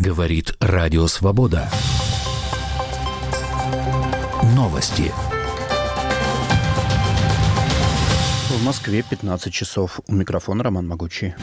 Говорит Радио Свобода. Новости. В Москве 15 часов. У микрофона Роман Могучий.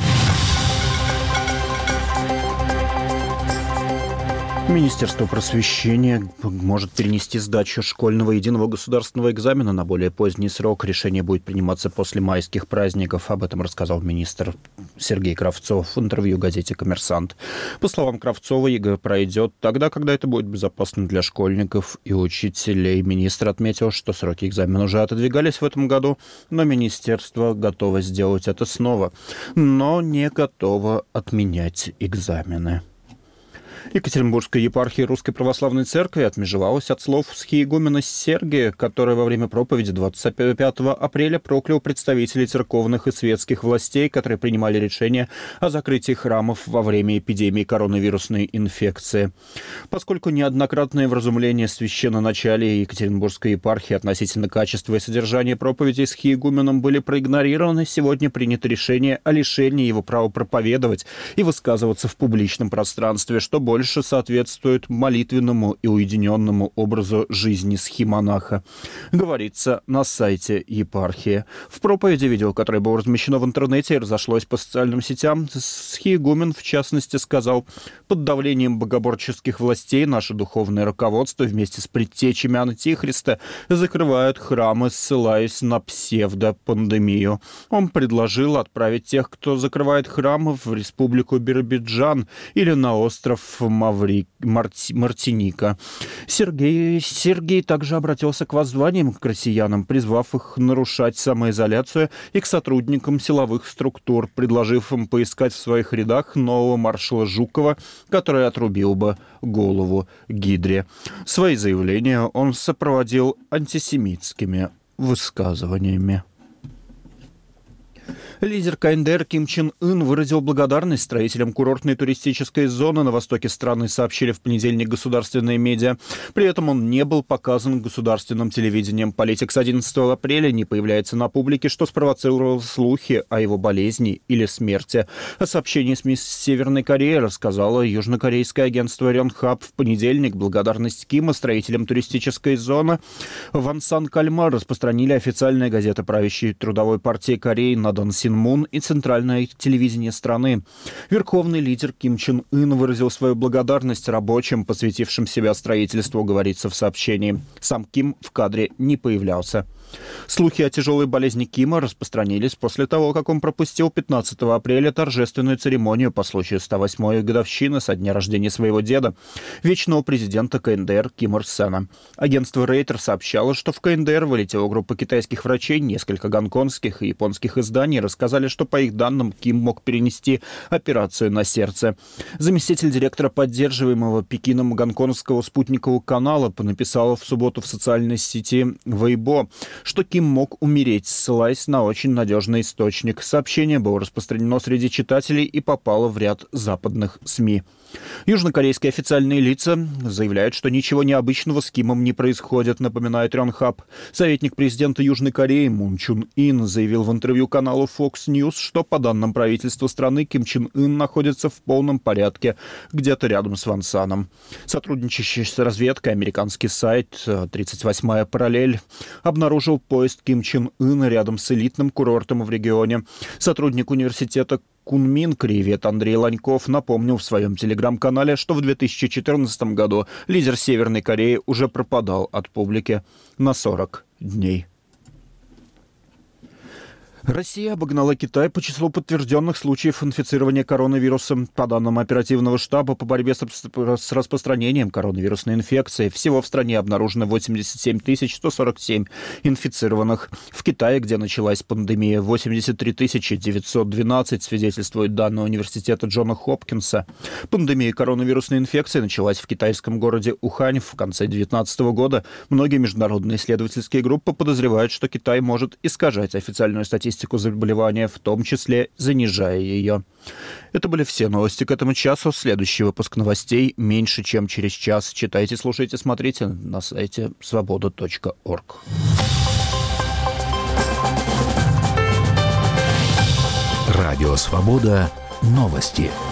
Министерство просвещения может перенести сдачу школьного единого государственного экзамена на более поздний срок. Решение будет приниматься после майских праздников. Об этом рассказал министр Сергей Кравцов в интервью газете «Коммерсант». По словам Кравцова, ЕГЭ пройдет тогда, когда это будет безопасно для школьников и учителей. Министр отметил, что сроки экзамена уже отодвигались в этом году, но министерство готово сделать это снова, но не готово отменять экзамены. Екатеринбургская епархия Русской Православной Церкви отмежевалась от слов схиегумена Сергия, который во время проповеди 25 апреля проклял представителей церковных и светских властей, которые принимали решение о закрытии храмов во время эпидемии коронавирусной инфекции. Поскольку неоднократные вразумления священноначалия Екатеринбургской епархии относительно качества и содержания проповедей схиегуменом были проигнорированы, сегодня принято решение о лишении его права проповедовать и высказываться в публичном пространстве, что больше соответствует молитвенному и уединенному образу жизни схимонаха, говорится на сайте епархии. В проповеди, видео, которое было размещено в интернете и разошлось по социальным сетям, схиегумен, в частности, сказал: «Под давлением богоборческих властей наше духовное руководство вместе с предтечами Антихриста закрывают храмы, ссылаясь на псевдопандемию». Он предложил отправить тех, кто закрывает храмы, в республику Биробиджан или на остров Мартиника. Сергей также обратился к воззваниям к россиянам, призвав их нарушать самоизоляцию, и к сотрудникам силовых структур, предложив им поискать в своих рядах нового маршала Жукова, который отрубил бы голову Гидре. Свои заявления он сопроводил антисемитскими высказываниями. Лидер КНДР Ким Чен Ын выразил благодарность строителям курортной туристической зоны на востоке страны, сообщили в понедельник государственные медиа. При этом он не был показан государственным телевидением. Политик с 11 апреля не появляется на публике, что спровоцировало слухи о его болезни или смерти. О сообщении СМИ Северной Кореи рассказало южнокорейское агентство Рёнхап в понедельник. Благодарность Кима строителям туристической зоны Вансан Кальма распространили официальная газета правящей Трудовой партии Кореи Надан Син Мун и центральное телевидение страны. Верховный лидер Ким Чен Ын выразил свою благодарность рабочим, посвятившим себя строительству, говорится в сообщении. Сам Ким в кадре не появлялся. Слухи о тяжелой болезни Кима распространились после того, как он пропустил 15 апреля торжественную церемонию по случаю 108-й годовщины со дня рождения своего деда, вечного президента КНДР Ким Ир Сена. Агентство Рейтер сообщало, что в КНДР вылетела группа китайских врачей, несколько гонконгских и японских изданий рассказали, что, по их данным, Ким мог перенести операцию на сердце. Заместитель директора поддерживаемого Пекином гонконгского спутникового канала написала в субботу в социальной сети Weibo, что Ким мог умереть, ссылаясь на очень надежный источник. Сообщение было распространено среди читателей и попало в ряд западных СМИ. Южнокорейские официальные лица заявляют, что ничего необычного с Кимом не происходит, напоминает Рёнхап. Советник президента Южной Кореи Мун Чун Ин заявил в интервью каналу Fox News, что, по данным правительства страны, Ким Чен Ын находится в полном порядке где-то рядом с Вансаном. Сотрудничающий с разведкой американский сайт «38-я параллель» обнаружил поезд Ким Чен Ына рядом с элитным курортом в регионе. Сотрудник университета Кунмин Кривет Андрей Ланьков напомнил в своем телеграм-канале, что в 2014 году лидер Северной Кореи уже пропадал от публики на 40 дней. Россия обогнала Китай по числу подтвержденных случаев инфицирования коронавирусом. По данным оперативного штаба по борьбе с распространением коронавирусной инфекции, всего в стране обнаружено 87 147 инфицированных. В Китае, где началась пандемия, 83 912, свидетельствуют данные университета Джона Хопкинса. Пандемия коронавирусной инфекции началась в китайском городе Ухань в конце 2019 года. Многие международные исследовательские группы подозревают, что Китай может искажать официальную статистику заболевания, в том числе занижая ее. Это были все новости к этому часу. Следующий выпуск новостей меньше, чем через час. Читайте, слушайте, смотрите на сайте svoboda.org. Радио «Свобода». Новости.